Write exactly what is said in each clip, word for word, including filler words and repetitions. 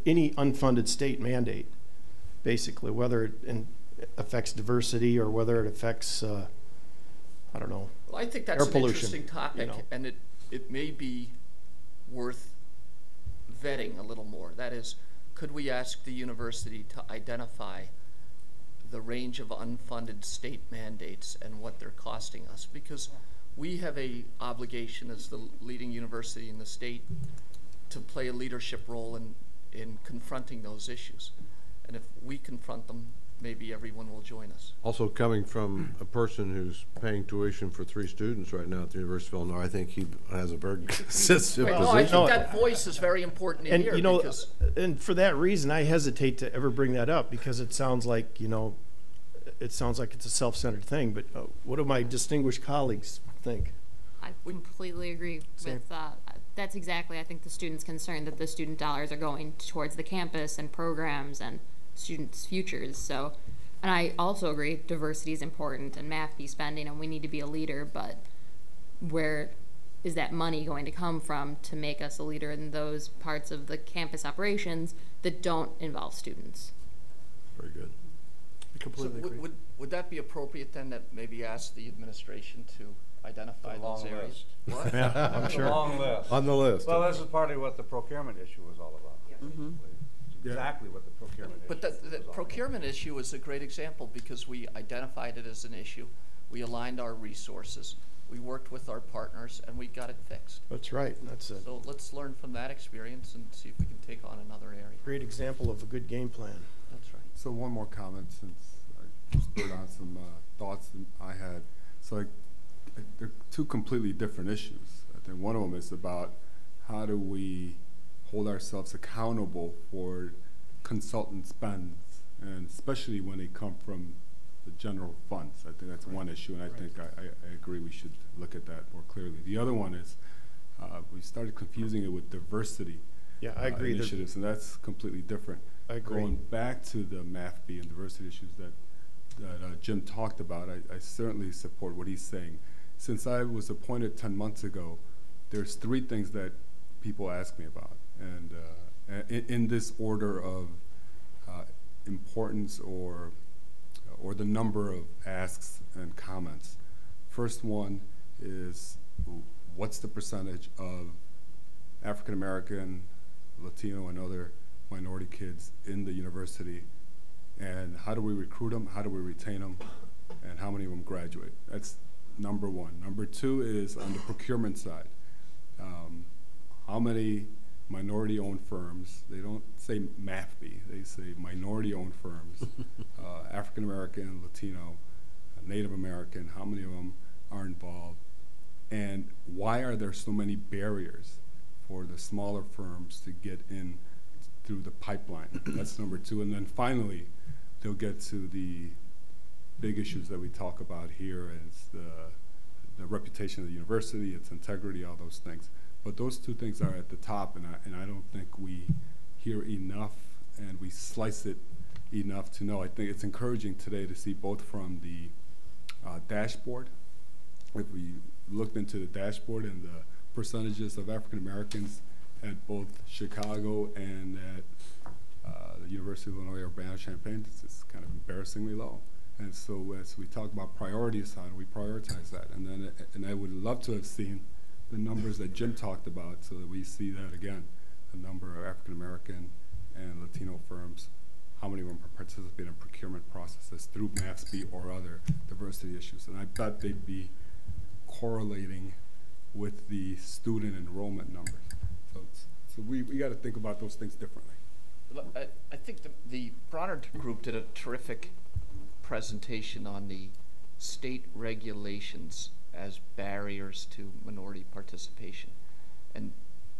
any unfunded state mandate, basically, whether it in, affects diversity or whether it affects, uh, I don't know, well, I think that's air an pollution, interesting topic, you know. and it, it may be worth vetting a little more. That is, could we ask the university to identify the range of unfunded state mandates and what they're costing us? Because we have a obligation as the leading university in the state to play a leadership role in, in confronting those issues. And if we confront them, maybe everyone will join us. Also, coming from a person who's paying tuition for three students right now at the University of Illinois, I think he has a very sensitive Right. position. No, I think that voice is very important in And here. you know, because and for that reason, I hesitate to ever bring that up because it sounds like, you know, it sounds like it's a self-centered thing. But uh, what do my distinguished colleagues think? I completely agree Same. with uh, that's exactly, I think, the students' concern that the student dollars are going towards the campus and programs and students' futures. So, and I also agree diversity is important and MAFB spending, and we need to be a leader, but where is that money going to come from to make us a leader in those parts of the campus operations that don't involve students? Very good. I so completely would, agree. would, would that be appropriate then that maybe ask the administration to identify It's a those long areas? list. What? Yeah, I'm It's a sure. long list. On the list. Well, this is partly what the procurement issue was all about. Mhm. It's Exactly what the procurement But issue the, the was all procurement issue is a great example because we identified it as an issue, we aligned our resources, we worked with our partners, and we got it fixed. That's right. That's a So let's learn from that experience and see if we can take on another area. great example of a good game plan. That's right. So one more comment since I spurred on some uh, thoughts that I had. So I, I, they're two completely different issues. I think one of them is about how do we hold ourselves accountable for consultant spends, and especially when they come from the general funds. I think that's one issue, and I think I, I, I agree we should look at that more clearly. The other one is uh, we started confusing it with diversity Yeah, I uh, agree. There- initiatives, and that's completely different. I agree. Going back to the MAFB and diversity issues that, that uh, Jim talked about, I, I certainly support what he's saying. Since I was appointed ten months ago, there's three things that people ask me about, and uh, in, in this order of uh, importance or or the number of asks and comments. First one is, what's the percentage of African American, Latino, and other minority kids in the university, and how do we recruit them, how do we retain them, and how many of them graduate? That's number one. Number two is on the procurement side. Um, how many minority-owned firms, they don't say MAFB, they say minority-owned firms, uh, African American, Latino, Native American, how many of them are involved, and why are there so many barriers for the smaller firms to get in through the pipeline? That's number two. And then finally, they'll get to the big issues that we talk about here as the, the reputation of the university, its integrity, all those things. But those two things are at the top, and I, and I don't think we hear enough and we slice it enough to know. I think it's encouraging today to see both from the uh, dashboard. If we looked into the dashboard and the percentages of African Americans at both Chicago and at uh, the University of Illinois Urbana-Champaign, it's, it's kind of embarrassingly low. And so as we talk about priorities, how do we prioritize that? And then, uh, and I would love to have seen the numbers that Jim talked about so that we see that again, the number of African American and Latino firms, how many of them participate in procurement processes through MAFB or other diversity issues. And I bet they'd be correlating with the student enrollment numbers. So, it's, so we, we got to think about those things differently. I, I think the, the Bronner group did a terrific presentation on the state regulations as barriers to minority participation. And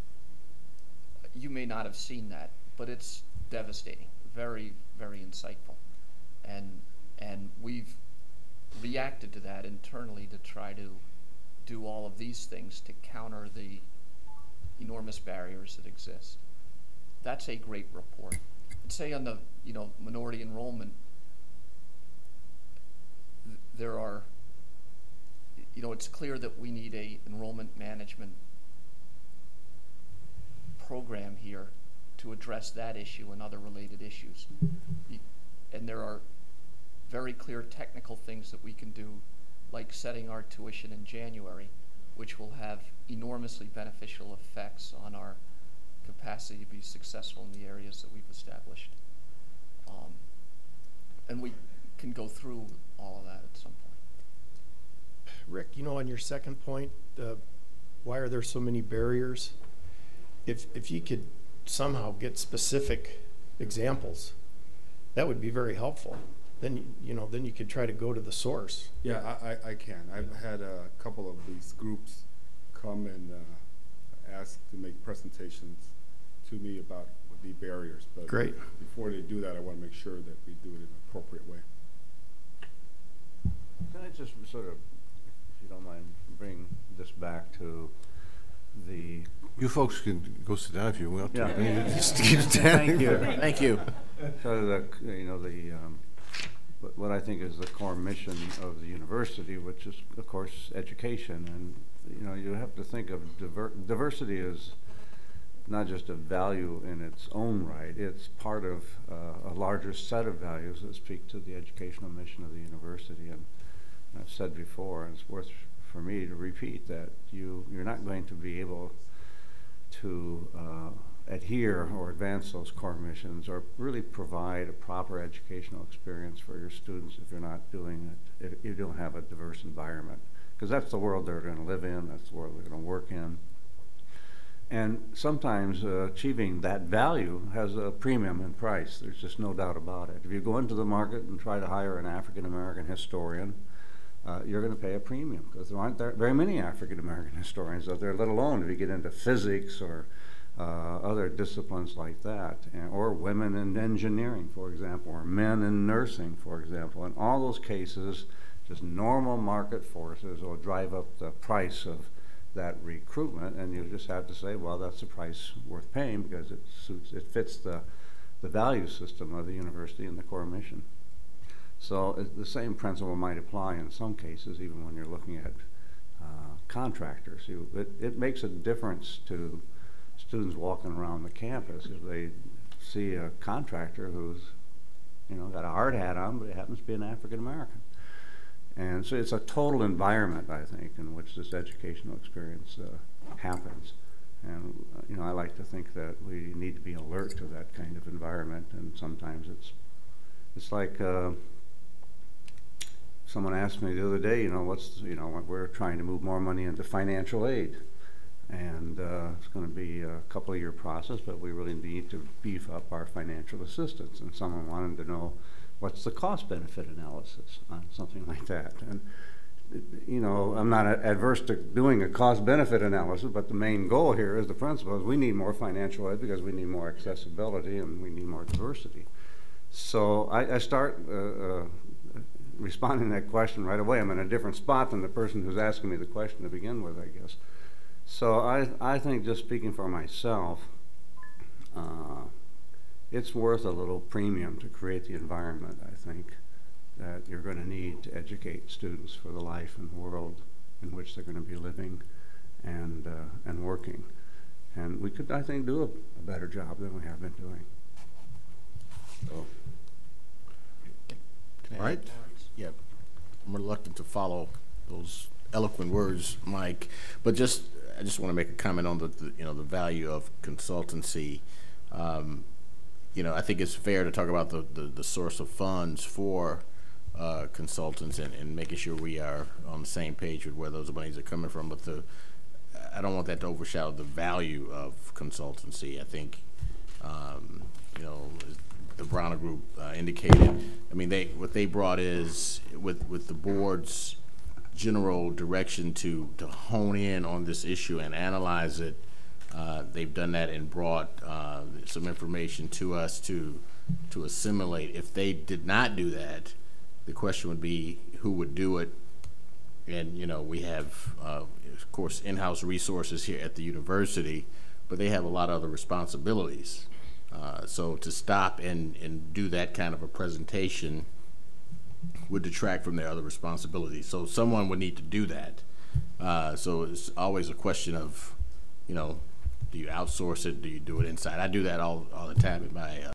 you may not have seen that, but it's devastating, very, very insightful. And, and we've reacted to that internally to try to do all of these things to counter the enormous barriers that exist. That's a great report. I'd say on the, you know, minority enrollment, th there are, you know, it's clear that we need a enrollment management program here to address that issue and other related issues. Y- And there are very clear technical things that we can do, like setting our tuition in January, which will have enormously beneficial effects on our capacity to be successful in the areas that we've established. Um, and we can go through all of that at some point. Rick, you know, on your second point, uh, why are there so many barriers? If, if you could somehow get specific examples, that would be very helpful. Then, you- you know, then you could try to go to the source. Yeah, I, I, I can. I've had a couple of these groups come and uh, ask to make presentations to me about what the barriers. But Great. before they do that, I want to make sure that we do it in an appropriate way. Can I just sort of, if you don't mind, bring this back to the, You folks can go sit down if you want to. Yeah. I mean, just keep standing Thank you. there. Thank you. sort of the, you know, the, um, what- what I think is the core mission of the university, which is, of course, education. And, you know, you have to think of diver diversity is not just a value in its own right, it's part of uh, a larger set of values that speak to the educational mission of the university. And I've said before, and it's worth for me to repeat, that you, you're not going to be able to uh, adhere or advance those core missions or really provide a proper educational experience for your students if you're not doing it, if you don't have a diverse environment. Because that's the world they're going to live in, that's the world they're going to work in. And sometimes uh, achieving that value has a premium in price. There's just no doubt about it. If you go into the market and try to hire an African-American historian, uh, you're going to pay a premium because there aren't there very many African-American historians out there, let alone if you get into physics or uh, other disciplines like that, and, or women in engineering, for example, or men in nursing, for example. In all those cases, just normal market forces will drive up the price of that recruitment, and you just have to say, well, that's the price worth paying because it suits, it fits the, the value system of the university and the core mission. So it, the same principle might apply in some cases, even when you're looking at uh, contractors. You, it, it makes a difference to students walking around the campus if they see a contractor who's, you know, got a hard hat on, but it happens to be an African American. And so it's a total environment, I think, in which this educational experience uh, happens. And, uh, you know, I like to think that we need to be alert to that kind of environment. And sometimes it's, it's like uh, someone asked me the other day, you know, what's, you know, we're trying to move more money into financial aid. And uh, it's going to be a couple of year process, but we really need to beef up our financial assistance. And someone wanted to know, what's the cost-benefit analysis on something like that? And, you know, I'm not adverse to doing a cost-benefit analysis, but the main goal here is the principle is we need more financial aid because we need more accessibility and we need more diversity. So I, I start uh, uh, responding to that question right away. I'm in a different spot than the person who's asking me the question to begin with, I guess. So I, I think, just speaking for myself, uh, it's worth a little premium to create the environment, I think, that you're going to need to educate students for the life and world in which they're going to be living and, uh, and working. And we could, I think, do a, a better job than we have been doing. So, Can I All right. add, Lawrence? yeah, I'm reluctant to follow those eloquent words, Mike, but just I just want to make a comment on the, the you know the value of consultancy. Um, you know, I think it's fair to talk about the the, the source of funds for uh, consultants and, and making sure we are on the same page with where those monies are coming from. But the I don't want that to overshadow the value of consultancy. I think um, you know. The Bronner Group uh, indicated. I mean, they what they brought is with with the board's general direction to to hone in on this issue and analyze it. Uh, they've done that and brought uh, some information to us to to assimilate. If they did not do that, the question would be who would do it. And you know, we have uh, of course in-house resources here at the university, but they have a lot of other responsibilities. Uh, so to stop and, and do that kind of a presentation would detract from their other responsibilities. So someone would need to do that. Uh, so it's always a question of, you know, Do you outsource it? Do you do it inside? I do that all, all the time at my uh,